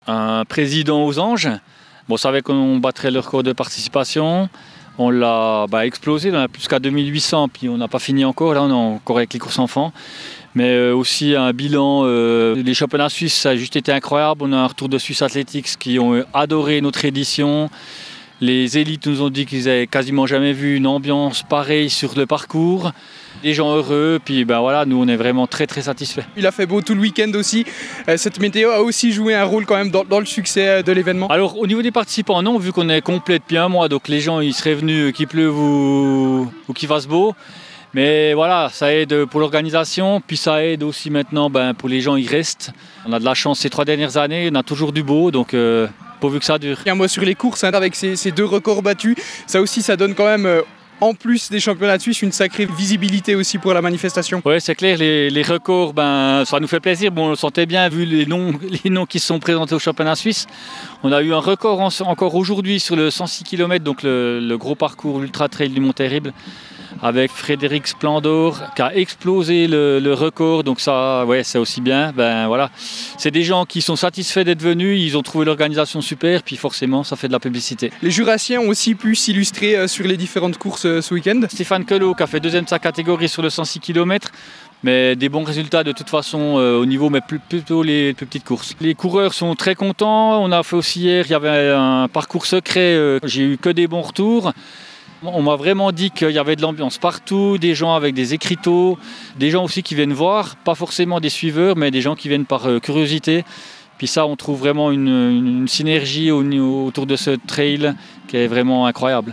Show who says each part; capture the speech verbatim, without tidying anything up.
Speaker 1: Un président aux anges. Bon, on savait qu'on battrait le record de participation. On l'a bah, explosé, on a plus qu'à deux mille huit cents, puis on n'a pas fini encore, là on est encore avec les courses enfants. Mais euh, aussi un bilan, euh, les championnats suisses, ça a juste été incroyable. On a un retour de Swiss Athletics qui ont adoré notre édition. Les élites nous ont dit qu'ils n'avaient quasiment jamais vu une ambiance pareille sur le parcours. Les gens heureux, puis ben voilà, nous on est vraiment très très satisfaits.
Speaker 2: Il a fait beau tout le week-end aussi. Cette météo a aussi joué un rôle quand même dans, dans le succès de l'événement.
Speaker 1: Alors au niveau des participants, non, vu qu'on est complet depuis un mois, donc les gens ils seraient venus qu'il pleuve ou, ou qu'il fasse beau. Mais voilà, ça aide pour l'organisation, puis ça aide aussi maintenant ben, pour les gens ils restent. On a de la chance ces trois dernières années, on a toujours du beau, donc euh, pourvu que ça dure.
Speaker 2: Un mot sur les courses, hein, avec ces, ces deux records battus, ça aussi ça donne quand même... Euh, en plus des championnats de Suisse, une sacrée visibilité aussi pour la manifestation.
Speaker 1: Oui, c'est clair, les, les records, ben, ça nous fait plaisir. Bon, on le sentait bien vu les noms, les noms qui se sont présentés au championnat suisse. On a eu un record en, encore aujourd'hui sur le cent six kilomètres, donc le, le gros parcours Ultra Trail du Mont Terrible, avec Frédéric Splandor qui a explosé le, le record. Donc ça, ouais, c'est aussi bien. Ben, voilà. C'est des gens qui sont satisfaits d'être venus, ils ont trouvé l'organisation super, puis forcément, ça fait de la publicité.
Speaker 2: Les Jurassiens ont aussi pu s'illustrer sur les différentes courses ce week-end.
Speaker 1: Stéphane Queloz qui a fait deuxième de sa catégorie sur le cent six kilomètres, mais des bons résultats de toute façon euh, au niveau, mais plus, plutôt les plus petites courses. Les coureurs sont très contents. On a fait aussi hier, il y avait un parcours secret, euh, j'ai eu que des bons retours. On m'a vraiment dit qu'il y avait de l'ambiance partout, des gens avec des écriteaux, des gens aussi qui viennent voir, pas forcément des suiveurs, mais des gens qui viennent par euh, curiosité. Puis ça, on trouve vraiment une, une synergie au, autour de ce trail qui est vraiment incroyable.